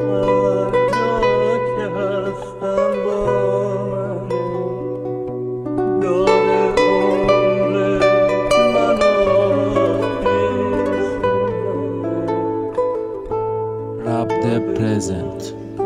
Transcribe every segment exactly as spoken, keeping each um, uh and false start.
Rap the present.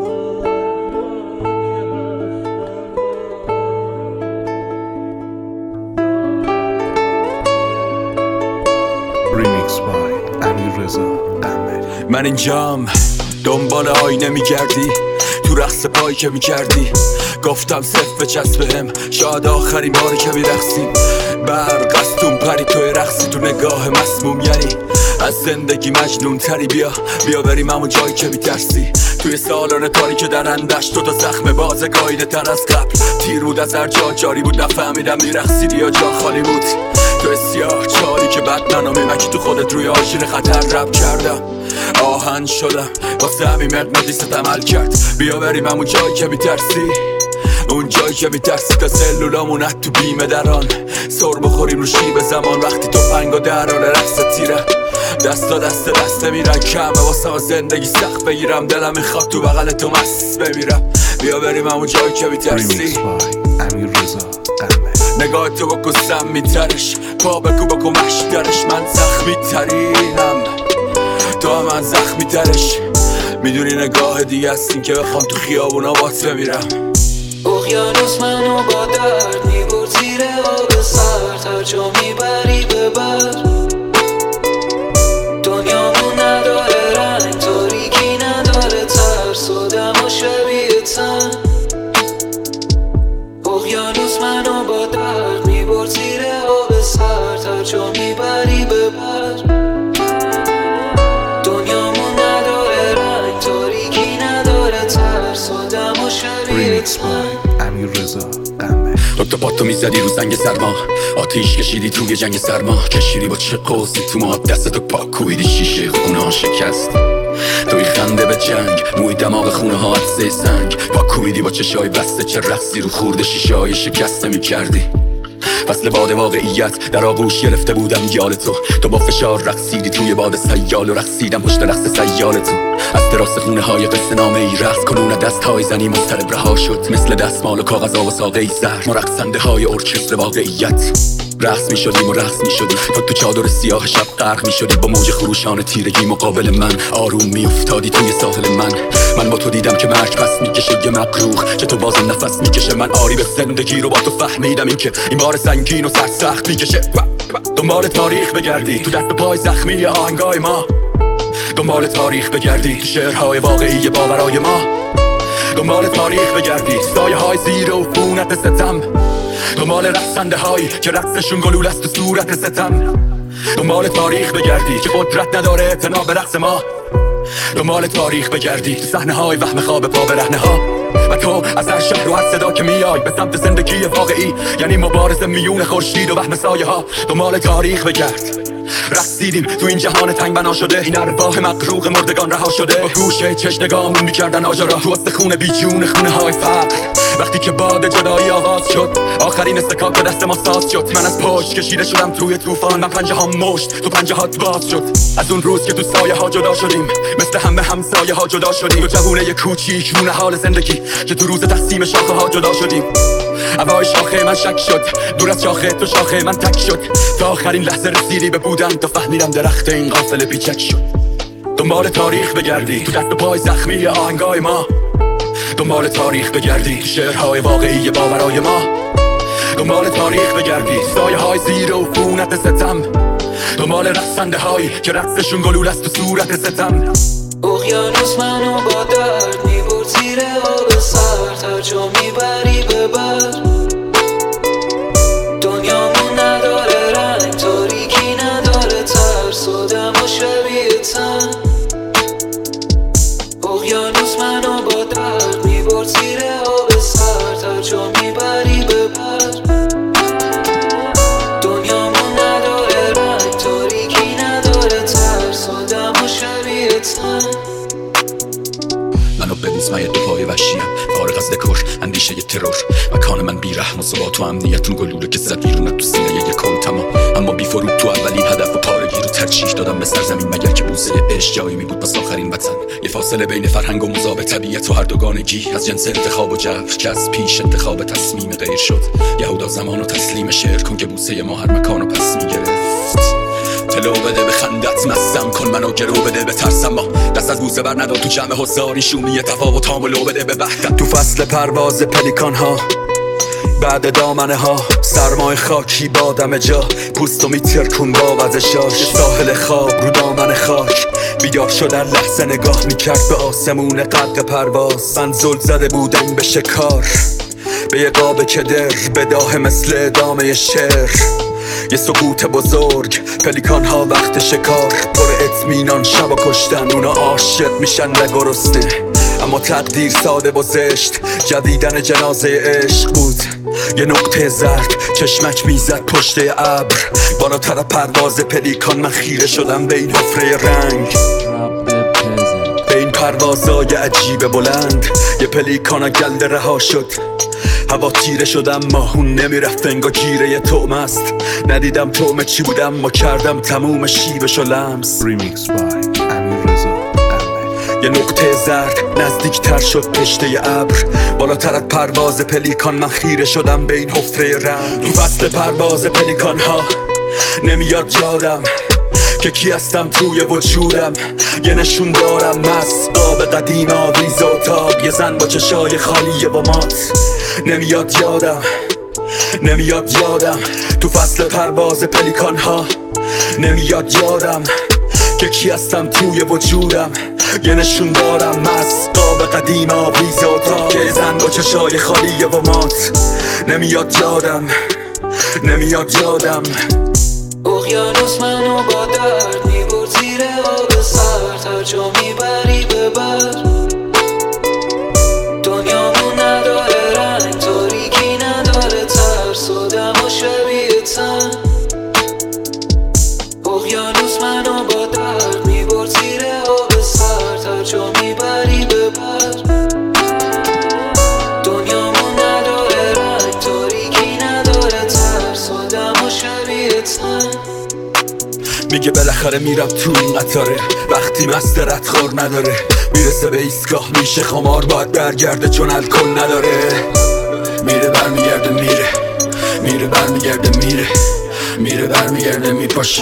Remix by امیررضا قمری. من اینجام دنبال آینه میگردی، تو رقص پایی که میکردی گفتم صف بچسب بهم، شاید آخرین باری که میرقصیم. برق از تون پری توی رقصی، تو نگاه مسموم یعنی از زندگی مجنون تری. بیا بیا بریم همون جایی که میترسی، توی سالن تاریک درندش تو تا زخم باز گایده تر از قبل. تیر بود از هر جا جاری بود، نفهمیدم میرقصیدی یا جا خالی بود. تو سیاه چاری که بد منو میمکی، تو خودت روی آژیر خطر رب کردم، آهن شدم واسه همین مغناطیست عمل کرد. بیا بریم همون جایی که میترسی، اون جایی که میترسی تا سلولامون تو بیمه دران سر بخوریم رو شیب زمان. وقتی تو پنگا در حال رقص تیره، دستا دست دسته میرن کمه واسه زندگی سخت بگیرم. دلم میخواد تو بغل تو مست بمیرم. بیا بریم همون جایی که میترسی. امیررضا قمری. نگاه تو بکن سم میترش، پا بکو بکن مشترش. من زخمی ترینم تو هم من زخمی ترش. میدونی نگاه دیگه هستین که بخوام تو خیابونا بات بمیرم. اقیانوس منو با درد میبرد زیر آب سرد، هر جا میبری ببر. دنیامون نداره رنگ، تاریکی نداره ترس، آدم و شبیه تن. اقیانوس منو با درد میبرد زیر آب سرد، هر جا میبری ببر. دنیامون نداره رنگ، تاریکی نداره ترس، آدم و شبیه تن. امیررضا قمری. دکتر پاتو میزدی رو زنگ سرما، آتیش کشیدی توی جنگ سرما. کشیدی با چه قوسی تو ما، دستتو پاک کویدی شیشه خونه ها شکست. توی خنده به جنگ، موی دماغ خونه ها عدسه سنگ. پاک کویدی با چشای بسته، چه رقصی رو خورده شیشه های شکسته میکردی. فصل باد واقعیت در آغوش گرفته بودم یال تو، تو با فشار رقصیدی توی باد سیال و رقصیدم پشت رقص سیال تو. از دراز خونه های قصه نامه ای رقص کنون دست های زنی مضطرب رها شد، مثل دستمال و کاغذ و ساقه ای زهر. ما رقصنده های ارکستر واقعیت رقص می شدیم و رقص می شدیم تا تو چادر سیاه شب غرق می شدی. با موج خروشان تیرگی مقابل من آروم می افتادی توی ساحل من. من با تو دیدم که مرگ پس می کشه یه مقروخ، چه تو بازم نفس می کشه. من آری به زندگی رو با تو فهمیدم، این که این بار سنگین و سر سخت می کشه. دنبال تاریخ بگردی تو دست پای زخمی آهنگای ما، دنبال تاریخ بگردی تو شعرهای واقعی باورای ما. دنبال تاریخ بگردی سایه های زیر و فونت ستم، دنبال رقصنده هایی که رقصشون گلول است تو صورت ستم. دنبال تاریخ بگردی که قدرت نداره اعتنا به رقص ما. دنبال تاریخ بگردی تو صحنه های وهم خواب پا برهنه ها. و تو از هر شهر و هر صدا که میای به سمت زندگی واقعی، یعنی مبارزه میون خورشید و وهم سایه ها. دنبال تاریخ بگرد. رقصیدیم تو این جهان تنگ بنا شده، این ارواح مغروق مردگان رها شده. با گوشه چش نگاهمون میکردن آجارا تو استخونه بی جون خونه های فقر. وقتی که باد جدایی آغاز شد، آخرین استکاک دست ما ساز شد. من از پشت کشیده شدم توی طوفان، من پنجه ها مشت تو پنجه هات باز شد. از اون روز که تو سایه ها جدا شدیم، مثل همه همسایه ها جدا شدیم. تو جوونه کوچیک رون حال زندگی که تو روز تقسیم شاخه ها جدا شدیم. هوای شاخه من شک شد، دور از شاخه تو شاخه من تک شد. تا آخرین لحظه رسیدی به بودن، تا فهمیدم درخت این قافله پیچک شد. دنبال تاریخ بگردی تو دست و پای زخمی آهنگای ما، دنبال تاریخ بگردی تو شعرهای واقعی باورای ما. دنبال تاریخ بگردی سایه های زیر و فونت ستم، دنبال رقصنده هایی که رقصشون گلول است تو صورت ستم. اقیانوس منو با درد میبرد زیر آب سرد، هر جا میبری ببر. دنیامون نداره رنگ، تاریکی نداره ترس، آدم و شبیه تن. اقیانوس منو با درد میبرد زیر آب سرد، هر جا میبری ببر. دنیامون نداره رنگ، تاریکی نداره ترس، آدم و شبیه تن. منو ببینز من یه دو پای وحشیم، فارغ از دکور اندیشه یه ترور. مکان من بی رحم و ثبات و امنیتون گلوله که زد بیرون تو سینه یه کن تمام. اما بی فروغ تو اولین هدف و پارگی رو تری ترجیح دادم به سرزمین مگر که بوسه عشق جایی می بود پس آخرین وطن. یه فاصله بین فرهنگ و مذاب طبیعت و هر دوگانگی از جنس انتخاب و جبر که از پیش انتخاب تصمیم غیر شد. یهودا زمان و تسلیم شعر کن که بوسه ما هر مکان و پس می گرفت. تلو بده به خندت مستم کن منو گرو بده به ترسم ما دست از بوسه بر ندار تو جمع حضاری شومی تفاوتام و لو بده به وحدت. تو فصل پرواز پلیکان ها بعد دامنه ها سرمای خاکی بادم جا پوستو میترکون با وزشاش ساحل خواب رو دامن خاک بیدار شدن لحظه نگاه میکرد به آسمون قدر پرواز. من زل زده بودم به شکار به یه قاب کدر بداه مثل ادامه شعر یه سکوت بزرگ. پلیکان ها وقت شکار پر اطمینان شب و کشتن اونا عاشق میشن و گرسنه اما تقدیر ساده و زشت جدیدن جنازه عشق بود. یه نقطه زرد چشمک میزد پشت ابر بالاتر پرواز پلیکان من خیره شدم به این حفره رنگ به این پروازای عجیب بلند. یه پلیکان گلده رها شد هوا تیره شدم ماهون نمیرفت انگا گیره یه طعم است. ندیدم طعم چی بودم ما کردم تموم شیبش و لمس. Remix by امیررضا قنبری. یه نقطه زرد نزدیکتر شد پشته ابر بالاتر از پرواز پلیکان من خیره شدم به این حفره رنگ. تو فصل پرواز پلیکان ها نمیاد یادم که کی هستم توی وجودم. یه نشون دارم مست آب قدیم آویز و تاب یه زن با چشای خالی و مات. نمیاد یادم نمیاد یادم تو فصل پرواز پلیکان ها نمیاد یادم که کی هستم توی وجودم. یه نشون دارم مست آب قدیم آویز و تاب یه زن با چشای خالی و مات. نمیاد یادم نمیاد یادم اقیانوس منو با درد میبرد زیر آب سرد هر جا میبری ببر. دنیامون نداره رنگ تاریکی نداره ترس و دم و شبیه تن. اقیانوس منو با درد میبرد زیر آب سرد هر جا میبری ببر. دنیامون نداره رنگ تاریکی نداره ترس و دم و شبیه تن. میگه بالاخره میرم تو این قطاره وقتی مست ردخور نداره میرسه به ایستگاه میشه خمار باید برگرده چون الکل نداره. میره برمیگرده میره میره برمیگرده میره میره برمیگرده میپاشه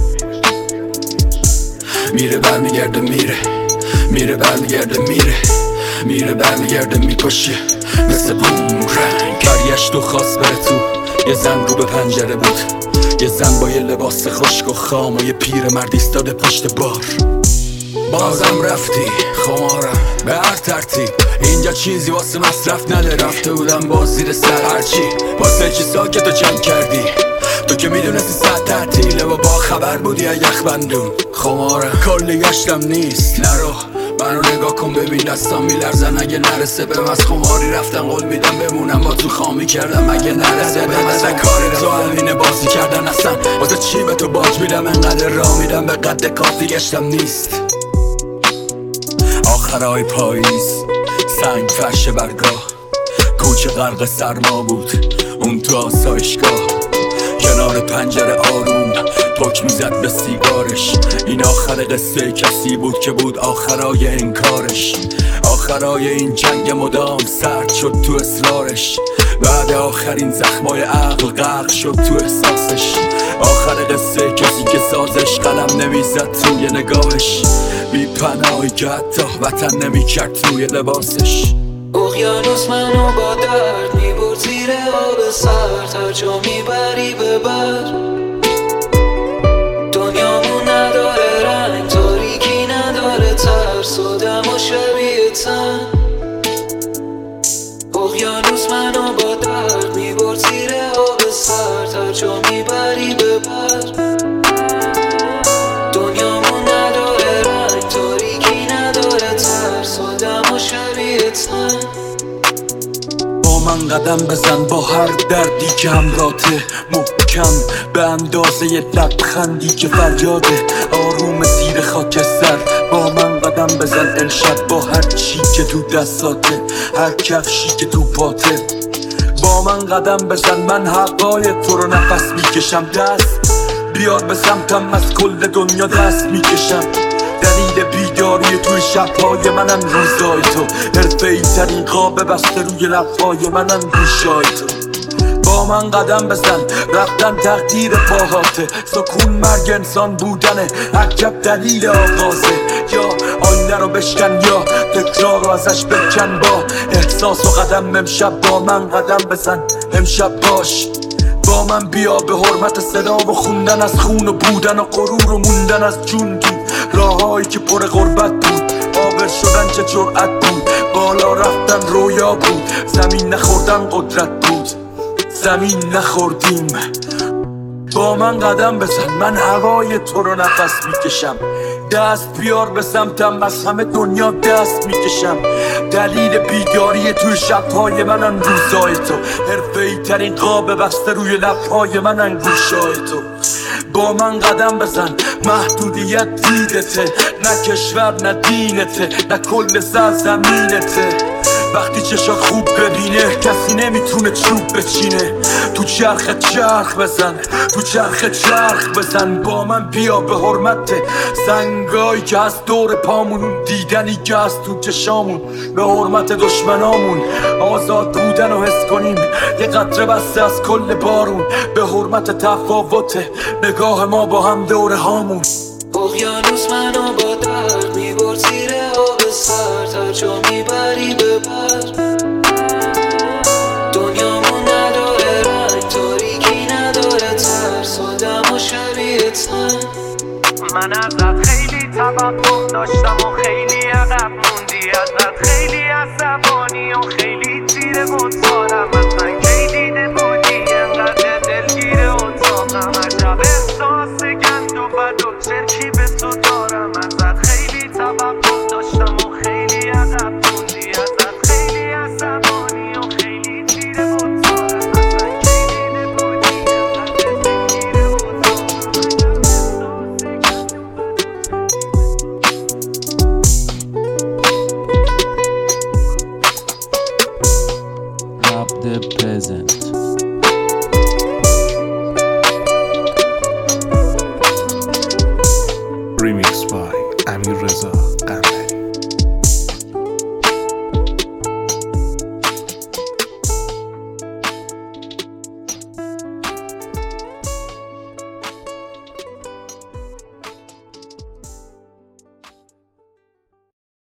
میره برمیگرده میره میره برمیگرده میره میره برمیگرده میپاشه مثل بومرنگ. برگشت و خواست بره تو یه زن رو به پنجره بود یه زن با یه لباس خشک و خام و یه پیر مرد ایستاده پشت بار. بازم رفتی خمارم به هر ترتیب اینجا چیزی واسه مصرف نداره. رفته بودم باز زیر سر هرچی واسه چی ساکت و جمع کردی تو که میدونستی ساعت تعطیله و با خبر بودی از یخ بندون. خمارم کلی گشتم نیست نرو منو نگاه کن ببین دستان میلرزن اگه نرسه به از خماری رفتم قول میدم بمونم با تو خامی کردم اگه نرسه به مثلا کار تو همینه بازی کردن اصلا واسه چی به تو باج میدم انقدر راه میدم به قد کافی گشتم نیست. آخرای پاییز سنگ فرش برگاه کوچه غرق سرما بود اون تو آسایشگاه کنار پنجره آروم پک میزد به سیگارش. این آخر قصه کسی بود که بود آخرای انکارش. آخرای این جنگ مدام سرد شد تو اصرارش بعد آخرین زخمای عقل غرق شد تو احساسش. آخر قصه کسی که سازش قلم نمیزد توی نگاهش بی پناهی که حتی وطن نمیکرد توی لباسش. اقیانوس منو با درد میبرد زیر آب سرد هر جا میبری ببر. دنیامون نداره رنگ تاریکی نداره ترس و دم و شبیه تن. اقیانوس منو با درد میبرد زیر آب سرد هر جا میبری ببر. دنیامون نداره رنگ تاریکی نداره ترس و دم و شبیه تن. با من قدم بزن با هر دردی که همراته محکم به اندازه یه لبخندی که فریاده آروم زیر خاکستر. با من قدم بزن امشب با هر چی که تو دستاته هر کفشی که تو پاته. با من قدم بزن من هوای تو رو نفس میکشم دست بیار به سمتم، از کل دنیا دست میکشم. دلیل بیداری توی شبهای منم روزای تو، حرفه‌ای ترین قاب بسته روی لبهای منم گوشای تو. با من قدم بزن، رفتن تقدیر پاهاته، سکون مرگ انسان بودنه، عجب دلیل آغازه. یا آینه رو بشکن یا تکرار رو ازش بکن، با احساس و قدم امشب با من قدم بزن. امشب باش با من، بیا به حرمت صدا و خوندن از خون و بودن و غرور و موندن از جون تو راهایی که پر غربت بود. آبر شدن چه جرأت بود، بالا رفتن رویا بود، زمین نخوردن قدرت بود، زمین نخوردیم. با من قدم بزن، من هوای تو رو نفس میکشم. دست بیار به سمتم، از همه دنیا دست میکشم. دلیل بیداری توی شبهای منن روزای تو، حرفه‌ای ترین قاب بسته روی لبهای منن گوشای تو. با من قدم بزن، محدودیت دیدته، نه کشور نه دینته، نه کل سرزمینته. وقتی چشات خوب ببینه کسی نمیتونه چوب بچینه. تو چرخ چرخ بزن، تو چرخ چرخ بزن. با من بیا به حرمت سنگایی که از دور پامون، دیدنی که از تو چشامون، به حرمت دشمنامون آزاد بودن و حس کنیم. یه قطره بسته از کل بارون، به حرمت تفاوت نگاه ما با هم دوره هامون. اقیانوس منو با درد میبرد زیر آب سرد، هر جا میبری ببر. دنیامون نداره رنگ، تاریکی نداره ترس، آدم و شریعتن. من ازت خیلی توقع داشتم و خیلی عقب موندی، ازت خیلی عصبانی و خیلی تیره بود سارم.